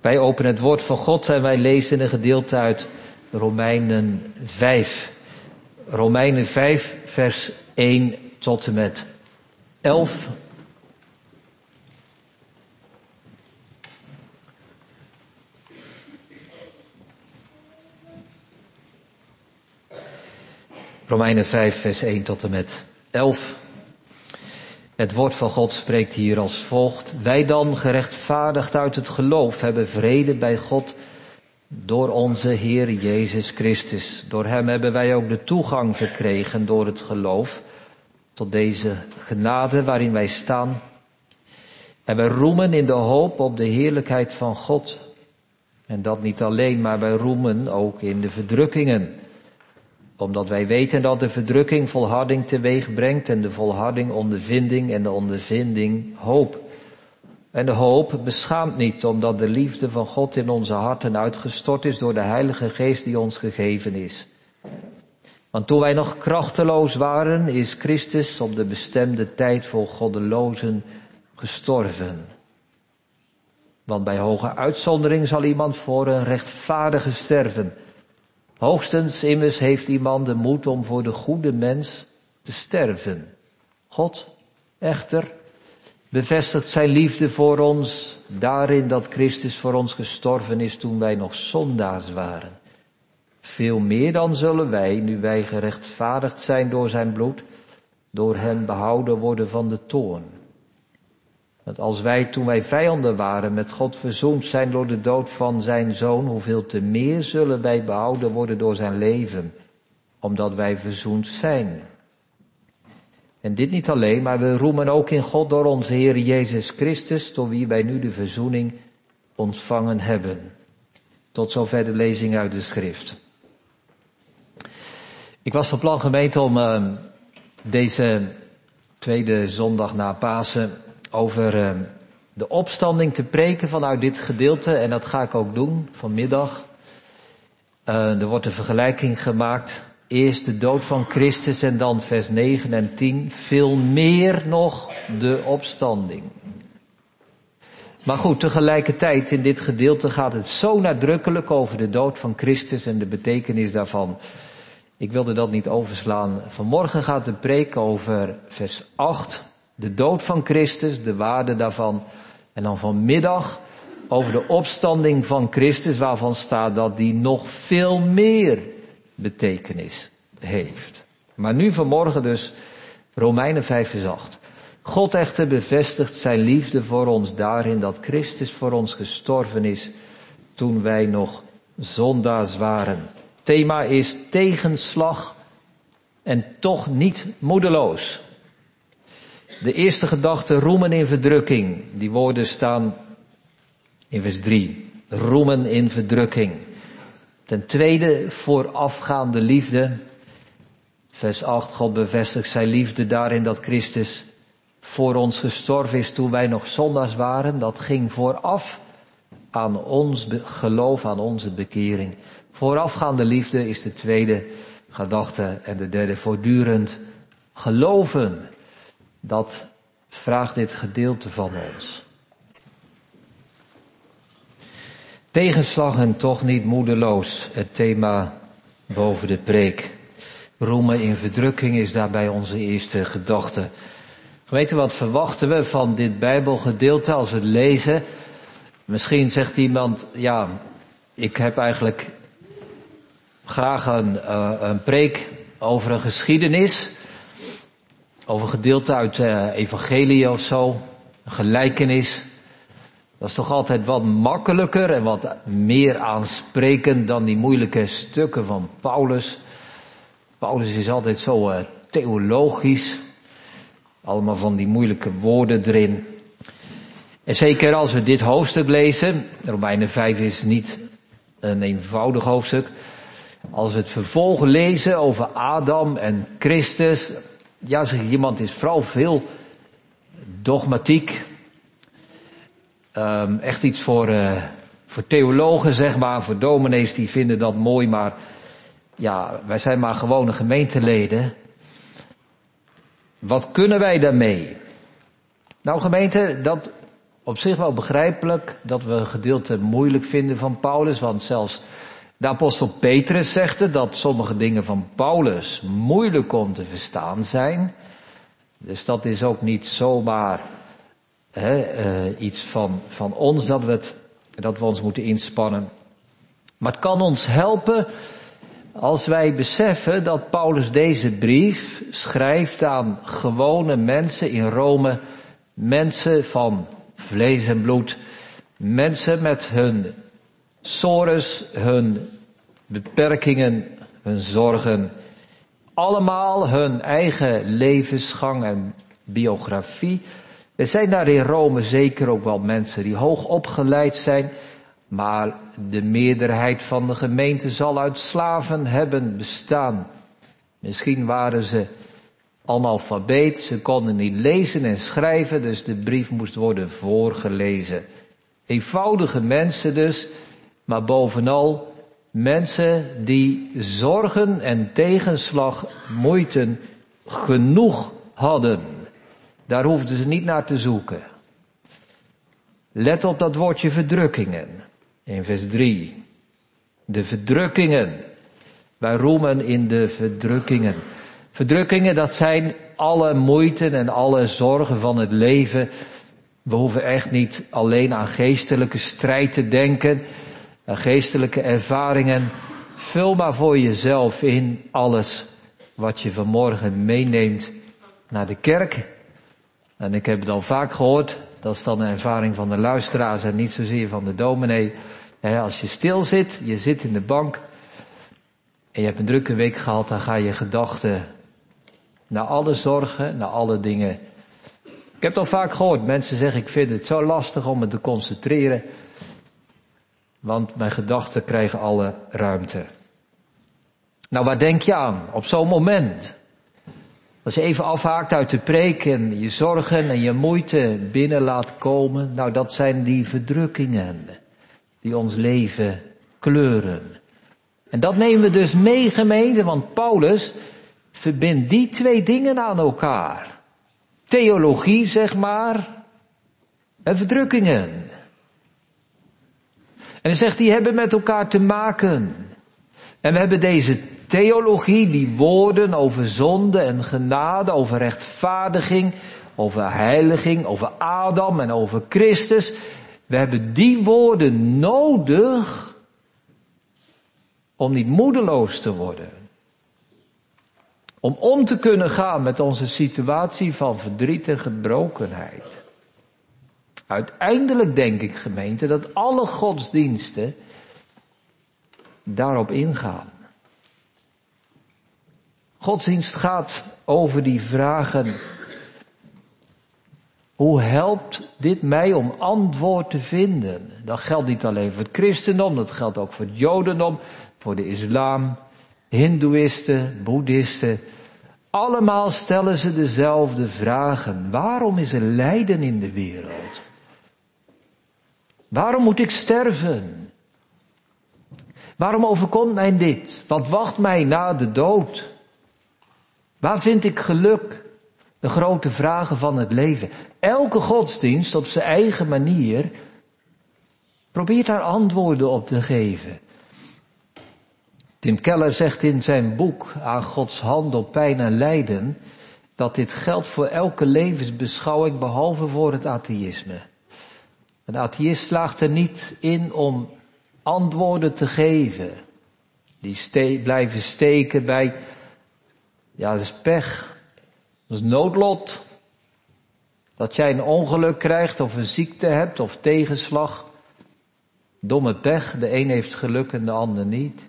Wij openen het woord van God en wij lezen een gedeelte uit Romeinen 5. Romeinen 5 vers 1 tot en met 11. Romeinen 5 vers 1 tot en met 11. Het woord van God spreekt hier als volgt. Wij dan, gerechtvaardigd uit het geloof, hebben vrede bij God door onze Heer Jezus Christus. Door hem hebben wij ook de toegang verkregen door het geloof tot deze genade waarin wij staan. En wij roemen in de hoop op de heerlijkheid van God. En dat niet alleen, maar wij roemen ook in de verdrukkingen. Omdat wij weten dat de verdrukking volharding teweeg brengt en de volharding ondervinding en de ondervinding hoop. En de hoop beschaamt niet, omdat de liefde van God in onze harten uitgestort is door de Heilige Geest die ons gegeven is. Want toen wij nog krachteloos waren, is Christus op de bestemde tijd voor goddelozen gestorven. Want bij hoge uitzondering zal iemand voor een rechtvaardige sterven. Hoogstens immers heeft iemand de moed om voor de goede mens te sterven. God, echter, bevestigt zijn liefde voor ons daarin dat Christus voor ons gestorven is toen wij nog zondaars waren. Veel meer dan zullen wij, nu wij gerechtvaardigd zijn door zijn bloed, door hem behouden worden van de toorn. Want als wij, toen wij vijanden waren, met God verzoend zijn door de dood van zijn Zoon, hoeveel te meer zullen wij behouden worden door zijn leven, omdat wij verzoend zijn. En dit niet alleen, maar we roemen ook in God door onze Heer Jezus Christus, door wie wij nu de verzoening ontvangen hebben. Tot zover de lezing uit de schrift. Ik was van plan, gemeente, om deze tweede zondag na Pasen over de opstanding te preken vanuit dit gedeelte. En dat ga ik ook doen vanmiddag. Er wordt een vergelijking gemaakt. Eerst de dood van Christus en dan vers 9 en 10. Veel meer nog de opstanding. Maar goed, tegelijkertijd in dit gedeelte gaat het zo nadrukkelijk over de dood van Christus en de betekenis daarvan. Ik wilde dat niet overslaan. Vanmorgen gaat de preek over vers 8. De dood van Christus, de waarde daarvan. En dan vanmiddag over de opstanding van Christus, waarvan staat dat die nog veel meer betekenis heeft. Maar nu vanmorgen dus Romeinen 5 vers 8. God echter bevestigt zijn liefde voor ons daarin dat Christus voor ons gestorven is toen wij nog zondaars waren. Thema is tegenslag en toch niet moedeloos. De eerste gedachte, roemen in verdrukking. Die woorden staan in vers 3. Roemen in verdrukking. Ten tweede, voorafgaande liefde. Vers 8, God bevestigt zijn liefde daarin dat Christus voor ons gestorven is toen wij nog zondaars waren. Dat ging vooraf aan ons geloof, aan onze bekering. Voorafgaande liefde is de tweede gedachte. En de derde, voortdurend geloven. Dat vraagt dit gedeelte van ons. Tegenslag en toch niet moedeloos. Het thema boven de preek. Roemen in verdrukking is daarbij onze eerste gedachte. Weet u wat verwachten we van dit Bijbelgedeelte als we het lezen? Misschien zegt iemand, ja, ik heb eigenlijk graag een preek over een geschiedenis. Over een gedeelte uit evangelie of zo. Een gelijkenis. Dat is toch altijd wat makkelijker en wat meer aansprekend dan die moeilijke stukken van Paulus. Paulus is altijd zo theologisch. Allemaal van die moeilijke woorden erin. En zeker als we dit hoofdstuk lezen. Romeinen 5 is niet een eenvoudig hoofdstuk. Als we het vervolg lezen over Adam en Christus. Ja, zeg iemand, is vooral veel dogmatiek. Echt iets voor theologen, zeg maar, voor dominees die vinden dat mooi, maar ja, wij zijn maar gewone gemeenteleden. Wat kunnen wij daarmee? Nou gemeente, dat Op zich wel begrijpelijk dat we een gedeelte moeilijk vinden van Paulus, want zelfs de apostel Petrus zegt het, dat sommige dingen van Paulus moeilijk om te verstaan zijn. Dus dat is ook niet zomaar iets van ons dat we ons moeten inspannen. Maar het kan ons helpen als wij beseffen dat Paulus deze brief schrijft aan gewone mensen in Rome, mensen van vlees en bloed, mensen met hun sores, hun beperkingen, hun zorgen, allemaal hun eigen levensgang en biografie. Er zijn daar in Rome zeker ook wel mensen die hoog opgeleid zijn, maar de meerderheid van de gemeente zal uit slaven hebben bestaan. Misschien waren ze analfabeet, ze konden niet lezen en schrijven, dus de brief moest worden voorgelezen. Eenvoudige mensen dus, maar bovenal mensen die zorgen en tegenslag, moeite genoeg hadden. Daar hoefden ze niet naar te zoeken. Let op dat woordje verdrukkingen. In vers 3. De verdrukkingen. Wij roemen in de verdrukkingen. Verdrukkingen, dat zijn alle moeite en alle zorgen van het leven. We hoeven echt niet alleen aan geestelijke strijd te denken, aan geestelijke ervaringen. Vul maar voor jezelf in alles wat je vanmorgen meeneemt naar de kerk. En ik heb het al vaak gehoord, dat is dan een ervaring van de luisteraars en niet zozeer van de dominee. Als je stil zit, je zit in de bank en je hebt een drukke week gehad, dan ga je gedachten naar alle zorgen, naar alle dingen. Ik heb het al vaak gehoord, mensen zeggen ik vind het zo lastig om me te concentreren, want mijn gedachten krijgen alle ruimte. Nou, waar denk je aan op zo'n moment? Als je even afhaakt uit de preek en je zorgen en je moeite binnen laat komen, nou dat zijn die verdrukkingen die ons leven kleuren. En dat nemen we dus mee, gemeente, want Paulus verbindt die twee dingen aan elkaar. Theologie, zeg maar, en verdrukkingen. En hij zegt, die hebben met elkaar te maken. En we hebben deze theologie, die woorden over zonde en genade, over rechtvaardiging, over heiliging, over Adam en over Christus. We hebben die woorden nodig om niet moedeloos te worden. Om te kunnen gaan met onze situatie van verdriet en gebrokenheid. Uiteindelijk denk ik, gemeente, dat alle godsdiensten daarop ingaan. Godsdienst gaat over die vragen. Hoe helpt dit mij om antwoord te vinden? Dat geldt niet alleen voor het christendom, dat geldt ook voor het jodendom, voor de islam, hindoeïsten, boeddhisten. Allemaal stellen ze dezelfde vragen. Waarom is er lijden in de wereld? Waarom moet ik sterven? Waarom overkomt mij dit? Wat wacht mij na de dood? Waar vind ik geluk? De grote vragen van het leven. Elke godsdienst op zijn eigen manier probeert daar antwoorden op te geven. Tim Keller zegt in zijn boek Aan Gods hand op pijn en lijden dat dit geldt voor elke levensbeschouwing behalve voor het atheïsme. Een atheïst slaagt er niet in om antwoorden te geven. Die blijven steken bij, ja, dat is pech. Dat is noodlot. Dat jij een ongeluk krijgt of een ziekte hebt of tegenslag. Domme pech, de een heeft geluk en de ander niet.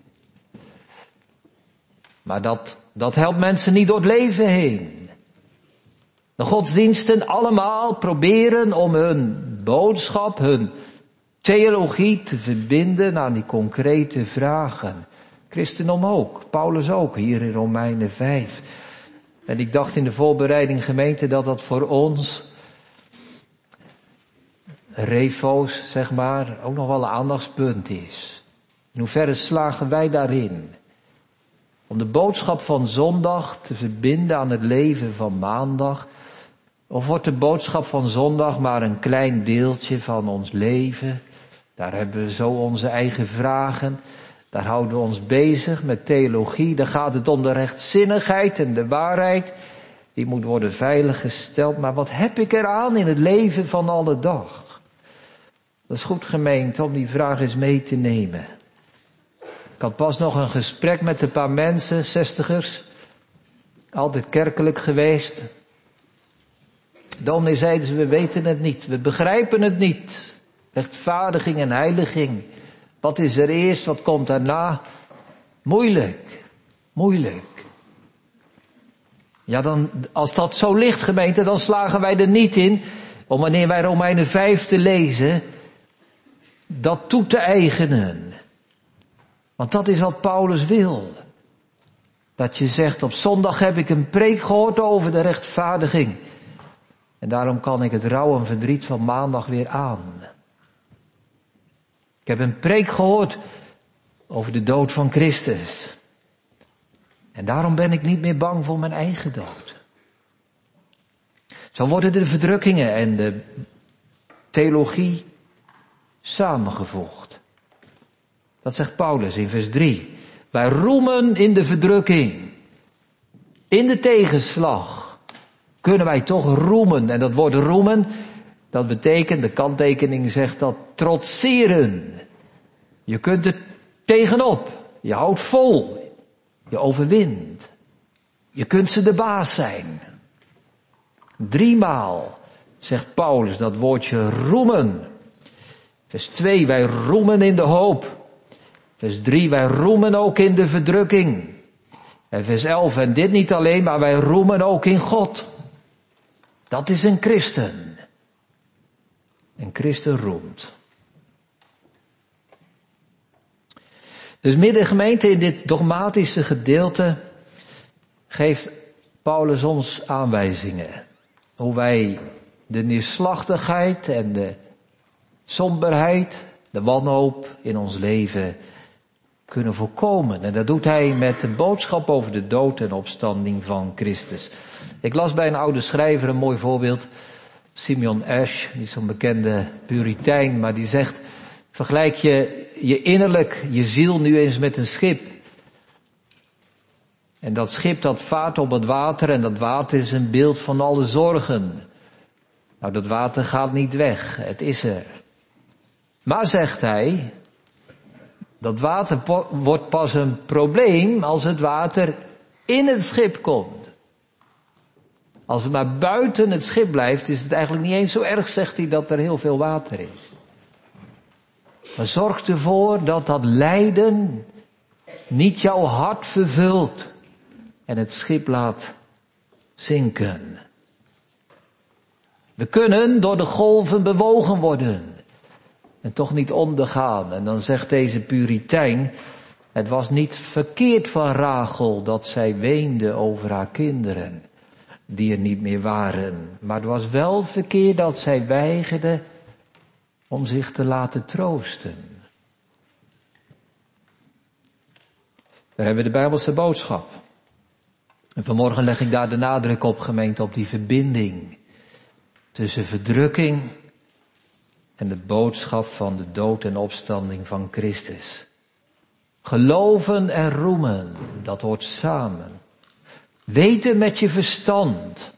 Maar dat helpt mensen niet door het leven heen. De godsdiensten allemaal proberen om hun boodschap, hun theologie te verbinden aan die concrete vragen. Christendom ook, Paulus ook, hier in Romeinen 5. En ik dacht in de voorbereiding, gemeente, dat dat voor ons, refo's, zeg maar, ook nog wel een aandachtspunt is. In hoeverre slagen wij daarin? Om de boodschap van zondag te verbinden aan het leven van maandag. Of wordt de boodschap van zondag maar een klein deeltje van ons leven? Daar hebben we zo onze eigen vragen. Daar houden we ons bezig met theologie. Daar gaat het om de rechtzinnigheid en de waarheid. Die moet worden veiliggesteld. Maar wat heb ik eraan in het leven van alle dag? Dat is goed, gemeente, om die vraag eens mee te nemen. Ik had pas nog een gesprek met een paar mensen, 60ers. Altijd kerkelijk geweest. Dominee, zeiden ze, we weten het niet. We begrijpen het niet. Rechtvaardiging en heiliging. Wat is er eerst, wat komt daarna? Moeilijk. Moeilijk. Ja, dan, als dat zo ligt, gemeente, dan slagen wij er niet in om wanneer wij Romeinen 5 te lezen, dat toe te eigenen. Want dat is wat Paulus wil. Dat je zegt, op zondag heb ik een preek gehoord over de rechtvaardiging. En daarom kan ik het rouw en verdriet van maandag weer aan. Ik heb een preek gehoord over de dood van Christus. En daarom ben ik niet meer bang voor mijn eigen dood. Zo worden de verdrukkingen en de theologie samengevoegd. Dat zegt Paulus in vers 3. Wij roemen in de verdrukking. In de tegenslag kunnen wij toch roemen. En dat woord roemen, dat betekent, de kanttekening zegt dat, trotseren. Je kunt er tegenop. Je houdt vol. Je overwint. Je kunt ze de baas zijn. 3 maal zegt Paulus dat woordje roemen. Vers 2, wij roemen in de hoop. Vers 3, wij roemen ook in de verdrukking. En vers 11, en dit niet alleen, maar wij roemen ook in God. Dat is een christen. Een christen roemt. Dus midden gemeente in dit dogmatische gedeelte geeft Paulus ons aanwijzingen. Hoe wij de neerslachtigheid en de somberheid, de wanhoop in ons leven kunnen voorkomen. En dat doet hij met de boodschap over de dood en opstanding van Christus. Ik las bij een oude schrijver een mooi voorbeeld. Simeon Ash, niet zo'n bekende puritein, maar die zegt, vergelijk je innerlijk, je ziel nu eens met een schip. En dat schip dat vaart op het water en dat water is een beeld van alle zorgen. Nou, dat water gaat niet weg, het is er. Maar, zegt hij, dat water wordt pas een probleem als het water in het schip komt. Als het maar buiten het schip blijft, is het eigenlijk niet eens zo erg, zegt hij, dat er heel veel water is. Maar zorg ervoor dat dat lijden niet jouw hart vervult en het schip laat zinken. We kunnen door de golven bewogen worden en toch niet ondergaan. En dan zegt deze puritein, het was niet verkeerd van Rachel dat zij weende over haar kinderen die er niet meer waren. Maar het was wel verkeerd dat zij weigerde om zich te laten troosten. Daar hebben we de Bijbelse boodschap. En vanmorgen leg ik daar de nadruk op, gemeente, op die verbinding tussen verdrukking en de boodschap van de dood en opstanding van Christus. Geloven en roemen, dat hoort samen. Weten met je verstand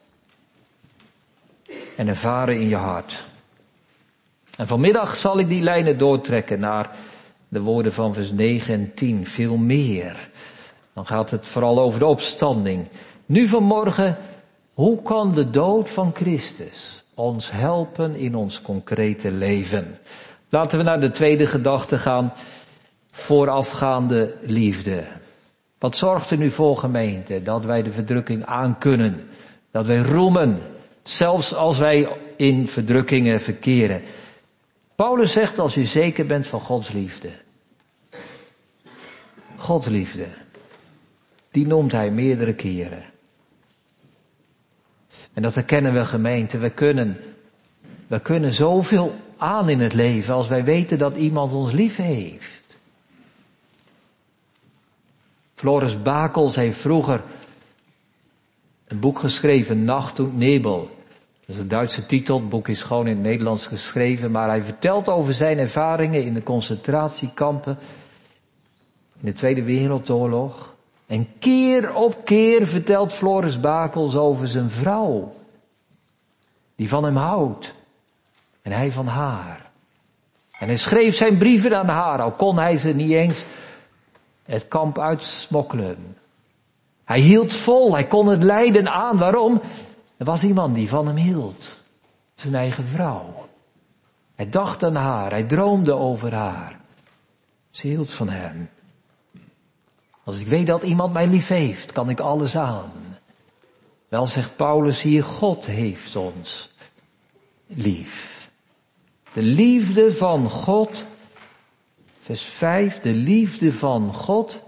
en ervaren in je hart. En vanmiddag zal ik die lijnen doortrekken naar de woorden van vers 9 en 10. Veel meer. Dan gaat het vooral over de opstanding. Nu vanmorgen, hoe kan de dood van Christus ons helpen in ons concrete leven? Laten we naar de tweede gedachte gaan. Voorafgaande liefde. Wat zorgt er nu voor, gemeente, dat wij de verdrukking aankunnen? Dat wij roemen, zelfs als wij in verdrukkingen verkeren. Paulus zegt, als je zeker bent van Gods liefde. Gods liefde. Die noemt hij meerdere keren. En dat herkennen we, gemeente. We kunnen zoveel aan in het leven als wij weten dat iemand ons lief heeft. Floris Bakels heeft vroeger een boek geschreven, Nacht und Nebel. Dat is een Duitse titel, het boek is gewoon in het Nederlands geschreven, maar hij vertelt over zijn ervaringen in de concentratiekampen, in de Tweede Wereldoorlog. En keer op keer vertelt Floris Bakels over zijn vrouw, die van hem houdt, en hij van haar. En hij schreef zijn brieven aan haar, al kon hij ze niet eens het kamp uitsmokkelen. Hij hield vol, hij kon het lijden aan. Waarom? Er was iemand die van hem hield. Zijn eigen vrouw. Hij dacht aan haar, hij droomde over haar. Ze hield van hem. Als ik weet dat iemand mij lief heeft, kan ik alles aan. Wel zegt Paulus hier, God heeft ons lief. De liefde van God, vers 5, de liefde van God.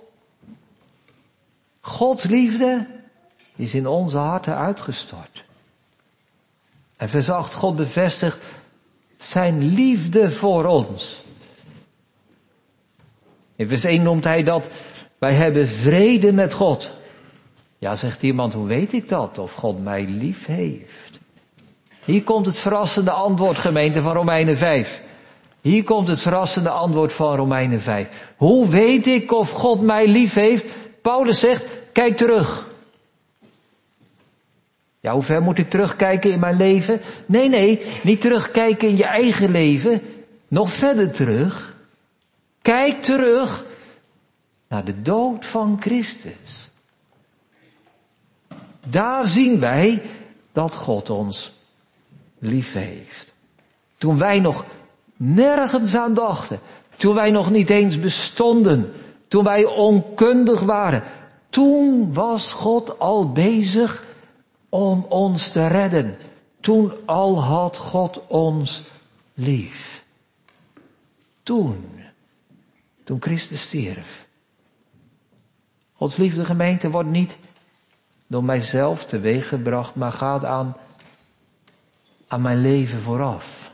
Gods liefde is in onze harten uitgestort. En vers 8, God bevestigt zijn liefde voor ons. In vers 1 noemt hij dat, wij hebben vrede met God. Ja, zegt iemand, hoe weet ik dat? Of God mij lief heeft. Hier komt het verrassende antwoord, gemeente, van Romeinen 5. Hier komt het verrassende antwoord van Romeinen 5. Hoe weet ik of God mij lief heeft? Paulus zegt, kijk terug. Ja, hoe ver moet ik terugkijken in mijn leven? Nee, niet terugkijken in je eigen leven. Nog verder terug. Kijk terug naar de dood van Christus. Daar zien wij dat God ons lief heeft. Toen wij nog nergens aan dachten. Toen wij nog niet eens bestonden. Toen wij onkundig waren. Toen was God al bezig om ons te redden. Toen al had God ons lief. Toen Christus stierf. Gods liefde, gemeente, wordt niet door mijzelf teweeggebracht, maar gaat aan mijn leven vooraf.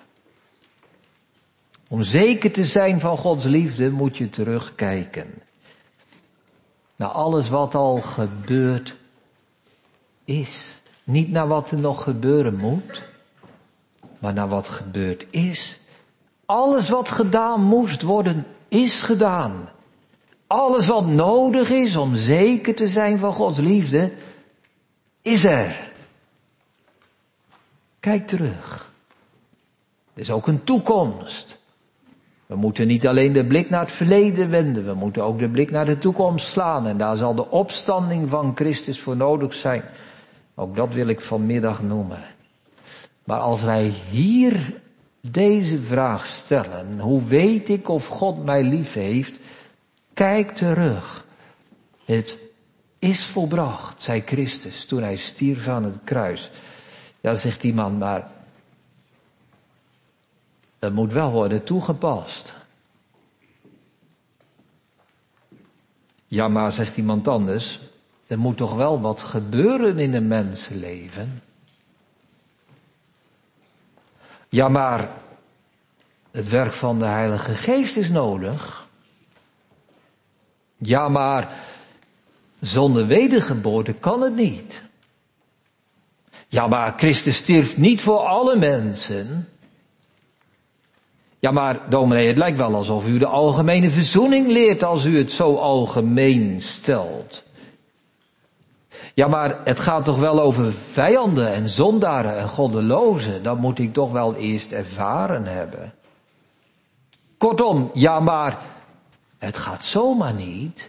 Om zeker te zijn van Gods liefde moet je terugkijken naar alles wat al gebeurd is. Niet naar wat er nog gebeuren moet, maar naar wat gebeurd is. Alles wat gedaan moest worden, is gedaan. Alles wat nodig is om zeker te zijn van Gods liefde, is er. Kijk terug. Er is ook een toekomst. We moeten niet alleen de blik naar het verleden wenden, we moeten ook de blik naar de toekomst slaan. En daar zal de opstanding van Christus voor nodig zijn. Ook dat wil ik vanmiddag noemen. Maar als wij hier deze vraag stellen, hoe weet ik of God mij lief heeft? Kijk terug. Het is volbracht, zei Christus toen hij stierf aan het kruis. Ja, zegt iemand, maar dat moet wel worden toegepast. Ja, maar zegt iemand anders, er moet toch wel wat gebeuren in een mensenleven? Ja, maar het werk van de Heilige Geest is nodig. Ja, maar zonder wedergeboorte kan het niet. Ja, maar Christus stierf niet voor alle mensen. Ja, maar dominee, het lijkt wel alsof u de algemene verzoening leert als u het zo algemeen stelt. Ja, maar het gaat toch wel over vijanden en zondaren en goddelozen. Dat moet ik toch wel eerst ervaren hebben. Kortom, ja, maar het gaat zomaar niet.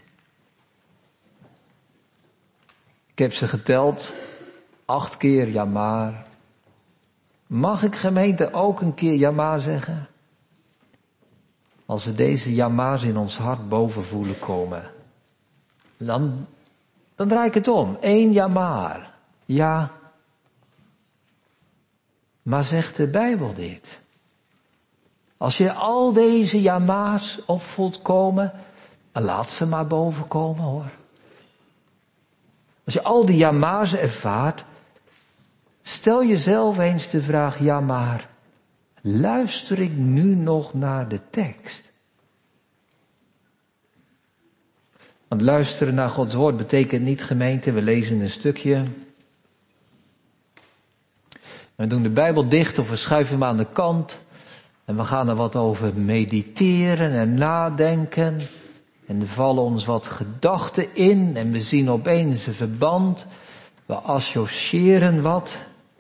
Ik heb ze geteld, 8 keer ja maar. Mag ik, gemeente, ook een keer ja maar zeggen? Als we deze ja maar's in ons hart boven voelen komen, dan draai ik het om. 1 ja maar. Ja. Maar zegt de Bijbel dit? Als je al deze ja maar's op voelt komen, laat ze maar boven komen, hoor. Als je al die ja maar's ervaart, stel jezelf eens de vraag, ja maar, luister ik nu nog naar de tekst? Want luisteren naar Gods woord betekent niet, gemeente, we lezen een stukje. We doen de Bijbel dicht of we schuiven hem aan de kant. En we gaan er wat over mediteren en nadenken. En er vallen ons wat gedachten in. En we zien opeens een verband. We associëren wat.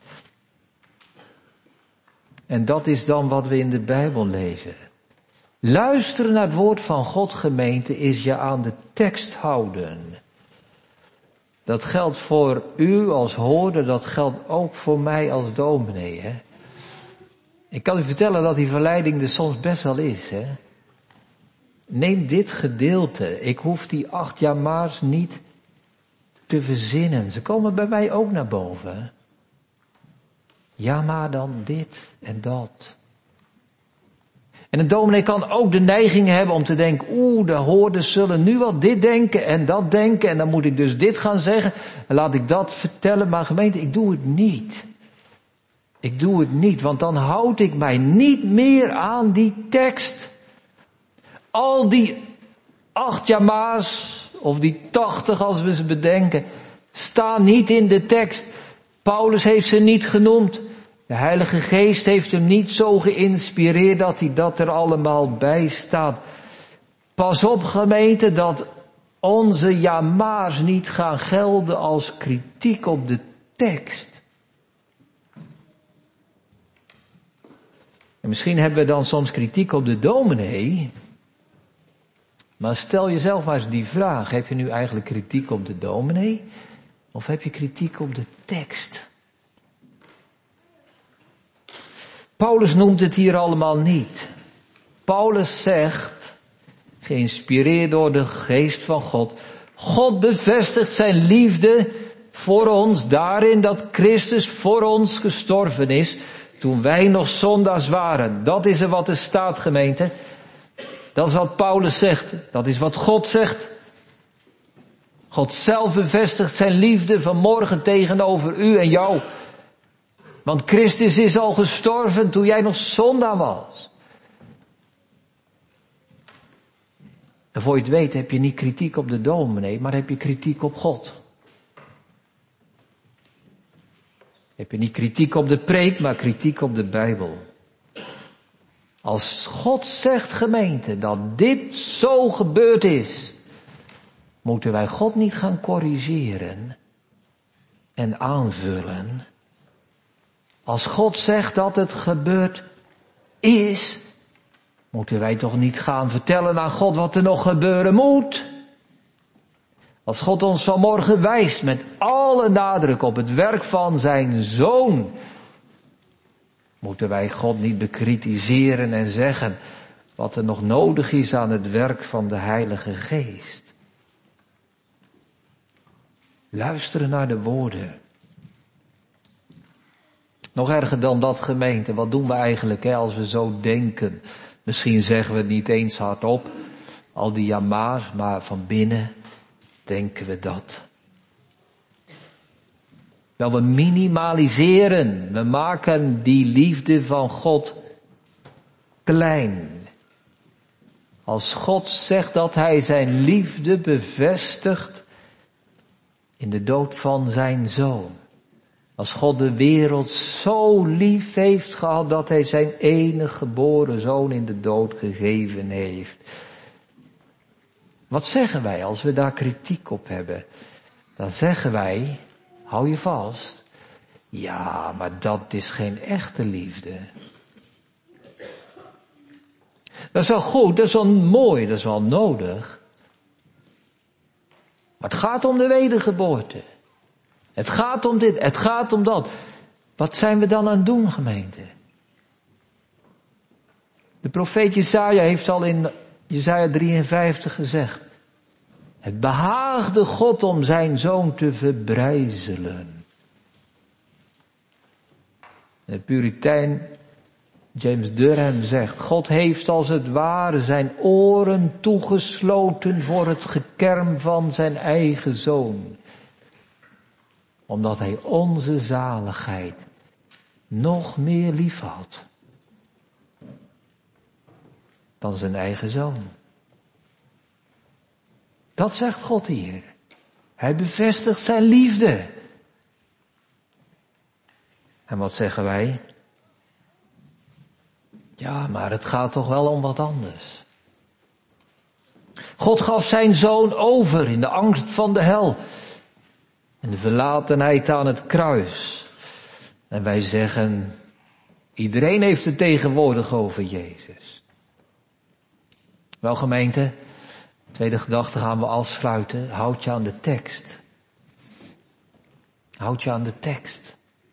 En dat is dan wat we in de Bijbel lezen. Luisteren naar het woord van God, gemeente, is je aan de tekst houden. Dat geldt voor u als hoorder, dat geldt ook voor mij als dominee. Hè? Ik kan u vertellen dat die verleiding er soms best wel is. Hè? Neem dit gedeelte. Ik hoef die 8 jama's niet te verzinnen. Ze komen bij mij ook naar boven. Ja, maar dan dit en dat. En een dominee kan ook de neiging hebben om te denken, de hoorders zullen nu wel dit denken en dat denken en dan moet ik dus dit gaan zeggen en laat ik dat vertellen. Maar gemeente, ik doe het niet. Ik doe het niet, want dan houd ik mij niet meer aan die tekst. Al die 8 jama's of die 80 als we ze bedenken, staan niet in de tekst. Paulus heeft ze niet genoemd. De Heilige Geest heeft hem niet zo geïnspireerd dat hij dat er allemaal bij staat. Pas op, gemeente, dat onze jama's niet gaan gelden als kritiek op de tekst. En misschien hebben we dan soms kritiek op de dominee. Maar stel jezelf maar eens die vraag. Heb je nu eigenlijk kritiek op de dominee? Of heb je kritiek op de tekst? Paulus noemt het hier allemaal niet. Paulus zegt, geïnspireerd door de geest van God, God bevestigt zijn liefde voor ons daarin dat Christus voor ons gestorven is, toen wij nog zondaars waren. Dat is er wat er staat, gemeente. Dat is wat Paulus zegt. Dat is wat God zegt. God zelf bevestigt zijn liefde vanmorgen tegenover u en jou. Want Christus is al gestorven toen jij nog zondaar was. En voor je het weet heb je niet kritiek op de dominee, maar heb je kritiek op God. Heb je niet kritiek op de preek, maar kritiek op de Bijbel. Als God zegt, gemeente, dat dit zo gebeurd is, moeten wij God niet gaan corrigeren en aanvullen. Als God zegt dat het gebeurd is, moeten wij toch niet gaan vertellen aan God wat er nog gebeuren moet. Als God ons vanmorgen wijst met alle nadruk op het werk van zijn Zoon, moeten wij God niet bekritiseren en zeggen wat er nog nodig is aan het werk van de Heilige Geest. Luisteren naar de woorden. Nog erger dan dat, gemeente, wat doen we eigenlijk als we zo denken? Misschien zeggen we het niet eens hardop, al die jama's, maar van binnen denken we dat. Wel, we minimaliseren, we maken die liefde van God klein. Als God zegt dat hij zijn liefde bevestigt in de dood van zijn Zoon. Als God de wereld zo lief heeft gehad dat hij zijn enige geboren Zoon in de dood gegeven heeft. Wat zeggen wij als we daar kritiek op hebben? Dan zeggen wij, hou je vast, ja, maar dat is geen echte liefde. Dat is wel goed, dat is wel mooi, dat is wel nodig. Maar het gaat om de wedergeboorte. Het gaat om dit, het gaat om dat. Wat zijn we dan aan het doen, gemeente? De profeet Jesaja heeft al in Jesaja 53 gezegd. Het behaagde God om zijn Zoon te verbrijzelen. De Puritein James Durham zegt, God heeft als het ware zijn oren toegesloten voor het gekerm van zijn eigen Zoon. Omdat hij onze zaligheid nog meer lief had dan zijn eigen Zoon. Dat zegt God hier. Hij bevestigt zijn liefde. En wat zeggen wij? Ja, maar het gaat toch wel om wat anders. God gaf zijn zoon over in de angst van de hel. En de verlatenheid aan het kruis. En wij zeggen, iedereen heeft het tegenwoordig over Jezus. Wel gemeente, tweede gedachte gaan we afsluiten. Houd je aan de tekst. Houd je aan de tekst.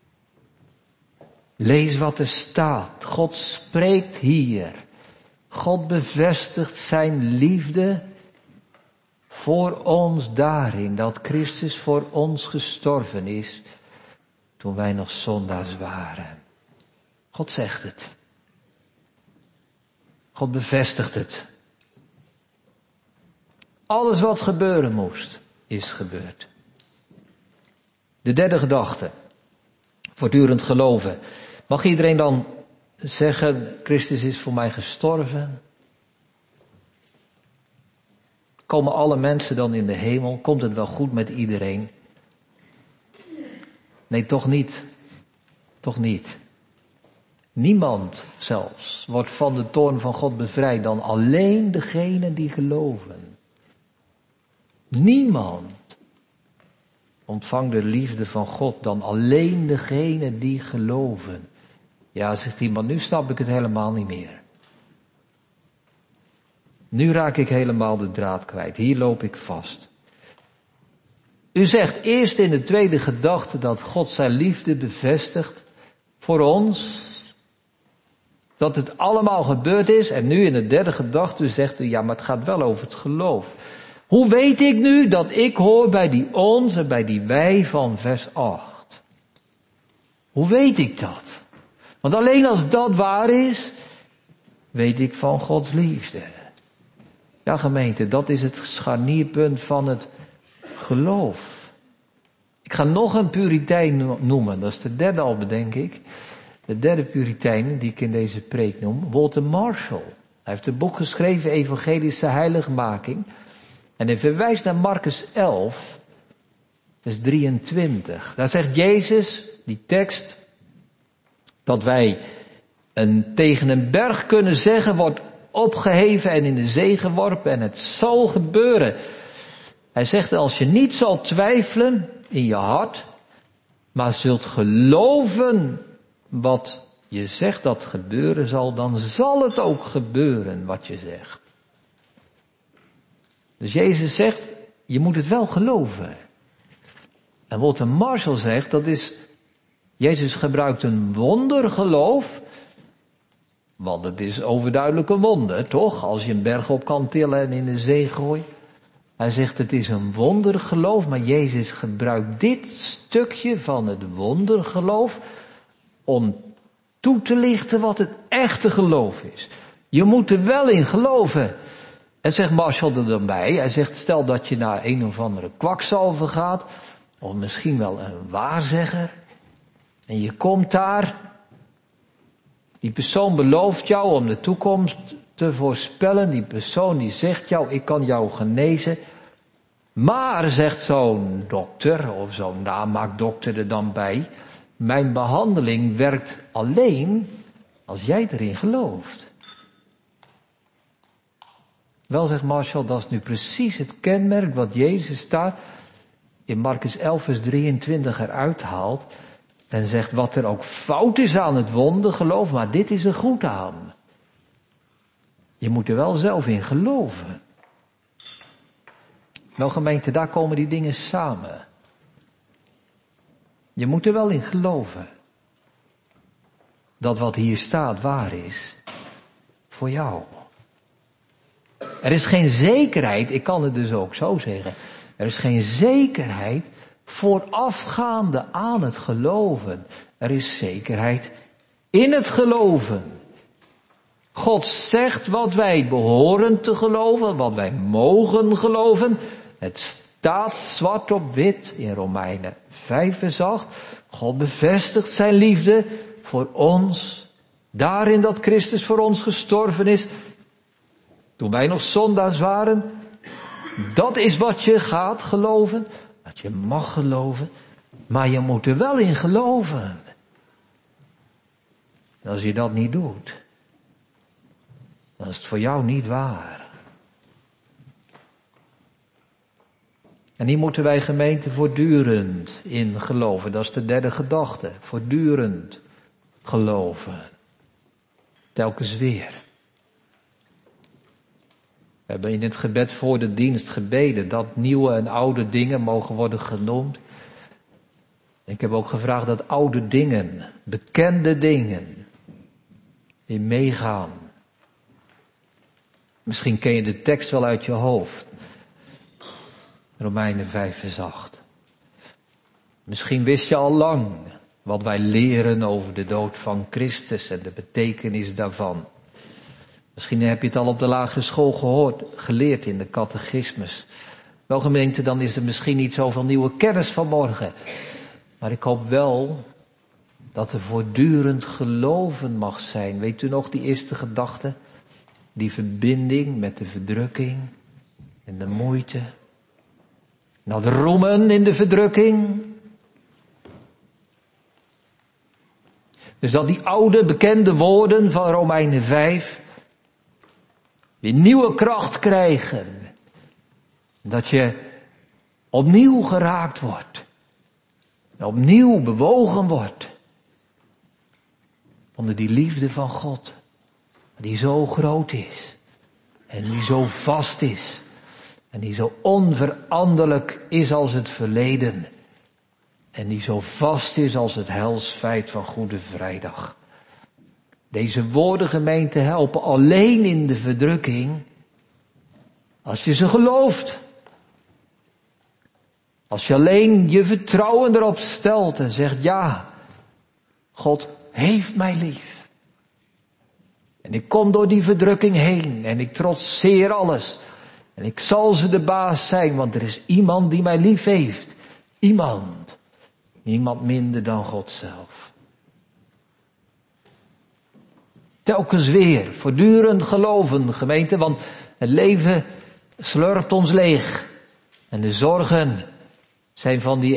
Lees wat er staat. God spreekt hier. God bevestigt zijn liefde voor ons daarin, dat Christus voor ons gestorven is toen wij nog zondaars waren. God zegt het. God bevestigt het. Alles wat gebeuren moest, is gebeurd. De derde gedachte. Voortdurend geloven. Mag iedereen dan zeggen, Christus is voor mij gestorven? Komen alle mensen dan in de hemel? Komt het wel goed met iedereen? Nee, toch niet. Toch niet. Niemand zelfs wordt van de toorn van God bevrijd dan alleen degenen die geloven. Niemand ontvangt de liefde van God dan alleen degenen die geloven. Ja, zegt iemand, nu snap ik het helemaal niet meer. Nu raak ik helemaal de draad kwijt. Hier loop ik vast. U zegt eerst in de tweede gedachte dat God zijn liefde bevestigt voor ons. Dat het allemaal gebeurd is. En nu in de derde gedachte zegt u, ja, maar het gaat wel over het geloof. Hoe weet ik nu dat ik hoor bij die ons en bij die wij van vers 8? Hoe weet ik dat? Want alleen als dat waar is, weet ik van Gods liefde. Ja, gemeente, dat is het scharnierpunt van het geloof. Ik ga nog een Puritein noemen, dat is de derde al, bedenk ik. De derde Puritein die ik in deze preek noem, Walter Marshall. Hij heeft een boek geschreven, Evangelische Heiligmaking. En hij verwijst naar Marcus 11, vers 23. Daar zegt Jezus, die tekst, dat wij tegen een berg kunnen zeggen, wordt opgeheven en in de zee geworpen en het zal gebeuren. Hij zegt, als je niet zal twijfelen in je hart, maar zult geloven wat je zegt dat gebeuren zal, dan zal het ook gebeuren wat je zegt. Dus Jezus zegt, je moet het wel geloven. En Walter Marshall zegt, dat is, Jezus gebruikt een wondergeloof, want het is overduidelijk een wonder, toch? Als je een berg op kan tillen en in de zee gooit. Hij zegt, het is een wondergeloof, maar Jezus gebruikt dit stukje van het wondergeloof om toe te lichten wat het echte geloof is. Je moet er wel in geloven. En zegt Marshall er dan bij, hij zegt, stel dat je naar een of andere kwakzalver gaat, of misschien wel een waarzegger, en je komt daar, die persoon belooft jou om de toekomst te voorspellen, die persoon die zegt jou, ik kan jou genezen, maar zegt zo'n dokter, of zo'n namaakdokter er dan bij, mijn behandeling werkt alleen als jij erin gelooft. Wel, zegt Marshall, dat is nu precies het kenmerk wat Jezus daar in Marcus 11 vers 23 eruit haalt. En zegt wat er ook fout is aan het wondergeloof, maar dit is er goed aan. Je moet er wel zelf in geloven. Wel gemeente, daar komen die dingen samen. Je moet er wel in geloven. Dat wat hier staat waar is. Voor jou. Er is geen zekerheid, ik kan het dus ook zo zeggen. Er is geen zekerheid voorafgaande aan het geloven. Er is zekerheid in het geloven. God zegt wat wij behoren te geloven, wat wij mogen geloven. Het staat zwart op wit in Romeinen 5 vers 8. God bevestigt zijn liefde voor ons. Daarin dat Christus voor ons gestorven is. Toen wij nog zondaars waren. Dat is wat je gaat geloven. Wat je mag geloven. Maar je moet er wel in geloven. En als je dat niet doet, dan is het voor jou niet waar. En hier moeten wij gemeente voortdurend in geloven. Dat is de derde gedachte. Voortdurend geloven. Telkens weer. We hebben in het gebed voor de dienst gebeden dat nieuwe en oude dingen mogen worden genoemd. Ik heb ook gevraagd dat oude dingen, bekende dingen, weer meegaan. Misschien ken je de tekst wel uit je hoofd. Romeinen 5 vers 8. Misschien wist je al lang wat wij leren over de dood van Christus en de betekenis daarvan. Misschien heb je het al op de lagere school geleerd in de catechismus. Wel gemeente, dan is er misschien niet zoveel nieuwe kennis vanmorgen. Maar ik hoop wel dat er voortdurend geloven mag zijn. Weet u nog die eerste gedachte? Die verbinding met de verdrukking en de moeite. Nou, de roemen in de verdrukking. Dus dat die oude bekende woorden van Romeinen 5 weer nieuwe kracht krijgen. Dat je opnieuw geraakt wordt. Opnieuw bewogen wordt. Onder die liefde van God. Die zo groot is. En die zo vast is. En die zo onveranderlijk is als het verleden. En die zo vast is als het heilsfeit van Goede Vrijdag. Deze woorden, gemeente, helpen alleen in de verdrukking. Als je ze gelooft. Als je alleen je vertrouwen erop stelt en zegt, ja, God heeft mij lief. En ik kom door die verdrukking heen en ik trotseer alles. En ik zal ze de baas zijn, want er is iemand die mij lief heeft. Iemand. Niemand minder dan God zelf. Telkens weer, voortdurend geloven, gemeente, want het leven slurpt ons leeg. En de zorgen zijn van die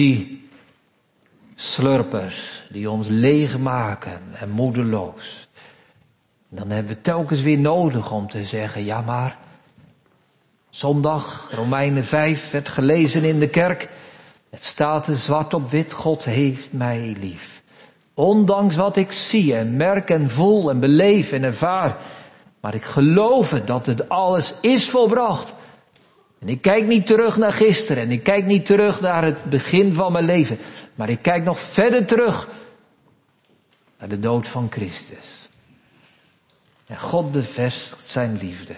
energieslurpers die ons leeg maken en moedeloos. En dan hebben we telkens weer nodig om te zeggen, ja maar, zondag, Romeinen 5, werd gelezen in de kerk. Het staat er zwart op wit, God heeft mij lief. Ondanks wat ik zie en merk en voel en beleef en ervaar. Maar ik geloof het dat het alles is volbracht. En ik kijk niet terug naar gisteren en ik kijk niet terug naar het begin van mijn leven. Maar ik kijk nog verder terug naar de dood van Christus. En God bevestigt zijn liefde.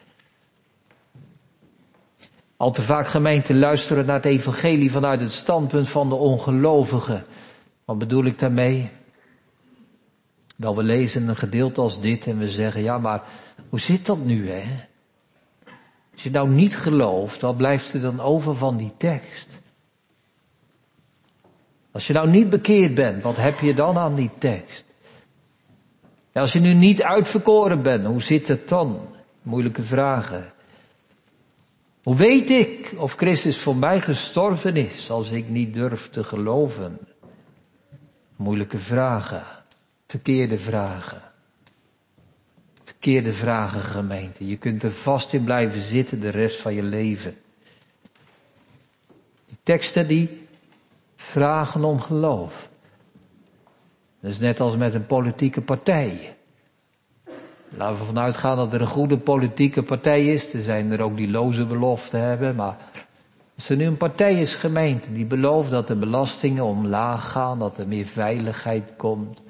Al te vaak gemeenten luisteren naar het evangelie vanuit het standpunt van de ongelovigen. Wat bedoel ik daarmee? Wel, we lezen een gedeelte als dit en we zeggen, ja maar hoe zit dat nu hè? Als je nou niet gelooft, wat blijft er dan over van die tekst? Als je nou niet bekeerd bent, wat heb je dan aan die tekst? En als je nu niet uitverkoren bent, hoe zit het dan? Moeilijke vragen. Hoe weet ik of Christus voor mij gestorven is als ik niet durf te geloven? Moeilijke vragen. Verkeerde vragen. Verkeerde vragen, gemeente. Je kunt er vast in blijven zitten de rest van je leven. Die teksten die vragen om geloof. Dat is net als met een politieke partij. Laten we vanuit gaan dat er een goede politieke partij is. Er zijn er ook die loze beloften hebben. Maar als er nu een partij is, gemeente, die belooft dat de belastingen omlaag gaan. Dat er meer veiligheid komt.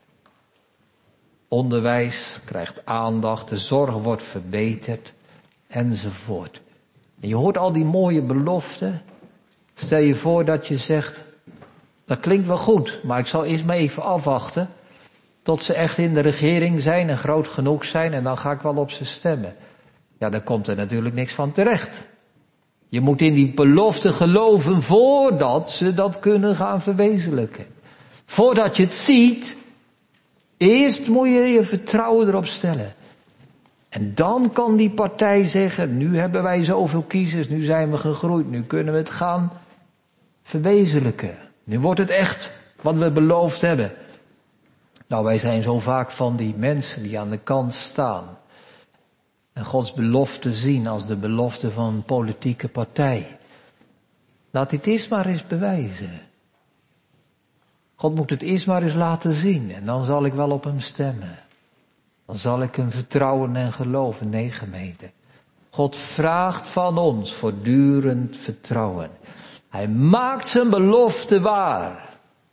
Onderwijs krijgt aandacht. De zorg wordt verbeterd. Enzovoort. En je hoort al die mooie beloften. Stel je voor dat je zegt, dat klinkt wel goed. Maar ik zal eerst maar even afwachten. Tot ze echt in de regering zijn en groot genoeg zijn en dan ga ik wel op ze stemmen. Ja, daar komt er natuurlijk niks van terecht. Je moet in die belofte geloven voordat ze dat kunnen gaan verwezenlijken. Voordat je het ziet, eerst moet je je vertrouwen erop stellen. En dan kan die partij zeggen, nu hebben wij zoveel kiezers, nu zijn we gegroeid, nu kunnen we het gaan verwezenlijken. Nu wordt het echt wat we beloofd hebben. Nou, wij zijn zo vaak van die mensen die aan de kant staan. En Gods belofte zien als de belofte van een politieke partij. Laat dit eerst maar eens bewijzen. God moet het eerst maar eens laten zien en dan zal ik wel op hem stemmen. Dan zal ik hem vertrouwen en geloven. Nee, gemeente. God vraagt van ons voortdurend vertrouwen. Hij maakt zijn belofte waar.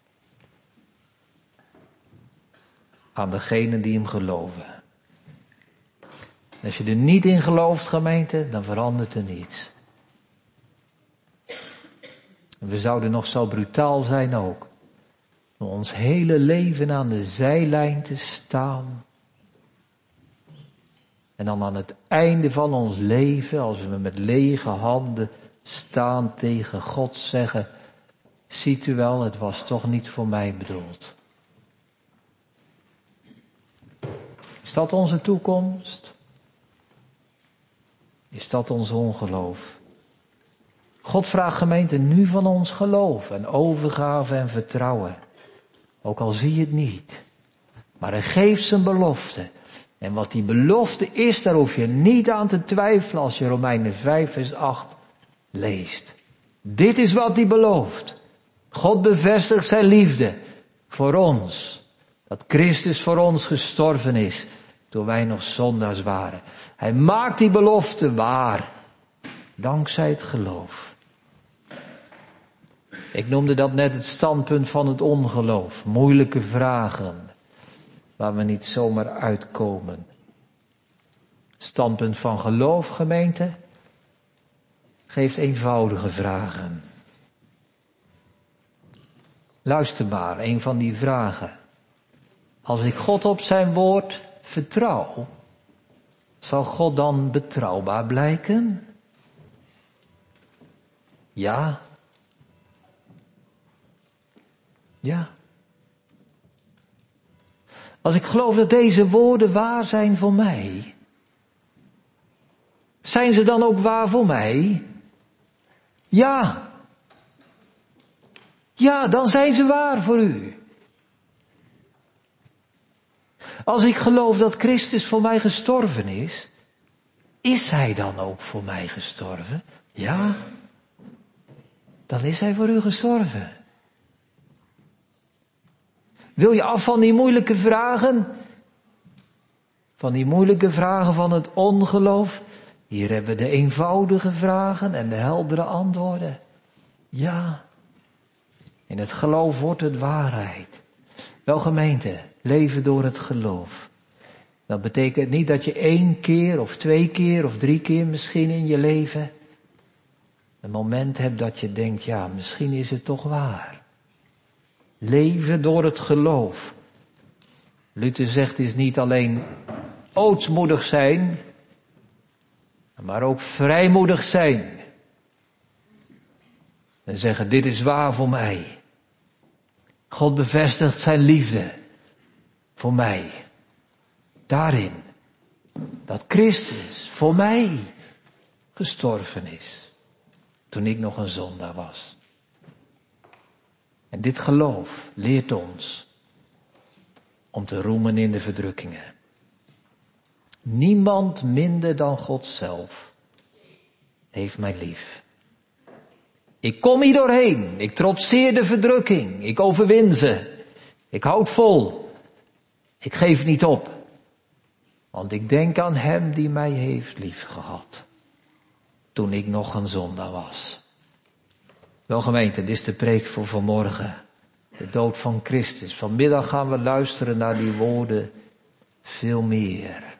Aan degenen die hem geloven. Als je er niet in gelooft, gemeente, dan verandert er niets. En we zouden nog zo brutaal zijn ook. Om ons hele leven aan de zijlijn te staan. En dan aan het einde van ons leven, als we met lege handen staan tegen God, zeggen, ziet u wel, het was toch niet voor mij bedoeld. Is dat onze toekomst? Is dat ons ongeloof? God vraagt, gemeente, nu van ons geloof en overgave en vertrouwen. Ook al zie je het niet. Maar hij geeft zijn belofte. En wat die belofte is, daar hoef je niet aan te twijfelen als je Romeinen 5 vers 8 leest. Dit is wat hij belooft. God bevestigt zijn liefde voor ons. Dat Christus voor ons gestorven is toen wij nog zondaars waren. Hij maakt die belofte waar. Dankzij het geloof. Ik noemde dat net het standpunt van het ongeloof. Moeilijke vragen. Waar we niet zomaar uitkomen. Het standpunt van geloof, gemeente, geeft eenvoudige vragen. Luister maar, een van die vragen. Als ik God op zijn woord vertrouw, zal God dan betrouwbaar blijken? Ja. Ja. Als ik geloof dat deze woorden waar zijn voor mij, zijn ze dan ook waar voor mij? Ja. Ja, dan zijn ze waar voor u. Als ik geloof dat Christus voor mij gestorven is hij dan ook voor mij gestorven? Ja. Dan is hij voor u gestorven. Wil je af van die moeilijke vragen? Van die moeilijke vragen van het ongeloof? Hier hebben we de eenvoudige vragen en de heldere antwoorden. Ja. In het geloof wordt het waarheid. Wel gemeente, leven door het geloof. Dat betekent niet dat je 1 keer of 2 keer of 3 keer misschien in je leven een moment hebt dat je denkt, ja, misschien is het toch waar. Leven door het geloof. Luther zegt is niet alleen ootmoedig zijn, maar ook vrijmoedig zijn. En zeggen, dit is waar voor mij. God bevestigt zijn liefde voor mij. Daarin dat Christus voor mij gestorven is. Toen ik nog een zondaar was. En dit geloof leert ons om te roemen in de verdrukkingen. Niemand minder dan God zelf heeft mij lief. Ik kom hier doorheen. Ik trotseer de verdrukking. Ik overwin ze. Ik houd vol. Ik geef niet op. Want ik denk aan hem die mij heeft liefgehad. Toen ik nog een zondaar was. Wel gemeente, dit is de preek voor vanmorgen. De dood van Christus. Vanmiddag gaan we luisteren naar die woorden veel meer.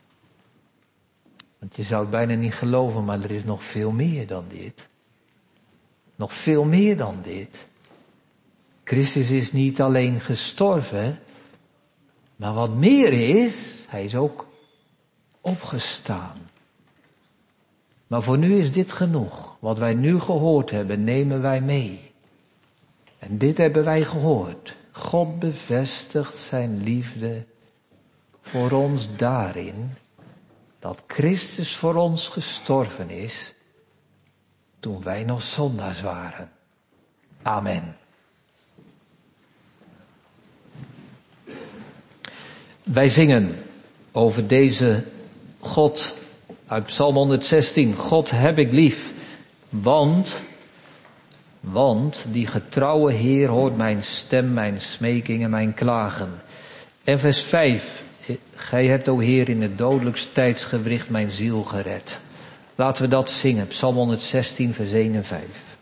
Want je zou het bijna niet geloven, maar er is nog veel meer dan dit. Nog veel meer dan dit. Christus is niet alleen gestorven, maar wat meer is, hij is ook opgestaan. Maar voor nu is dit genoeg. Wat wij nu gehoord hebben, nemen wij mee. En dit hebben wij gehoord. God bevestigt zijn liefde voor ons daarin, dat Christus voor ons gestorven is, toen wij nog zondaars waren. Amen. Wij zingen over deze God uit Psalm 116. God heb ik lief, want die getrouwe Heer hoort mijn stem, mijn smeking en mijn klagen. En vers 5. Gij hebt, o Heer, in het dodelijkste tijdsgewricht mijn ziel gered. Laten we dat zingen. Psalm 116, vers 1 en 5.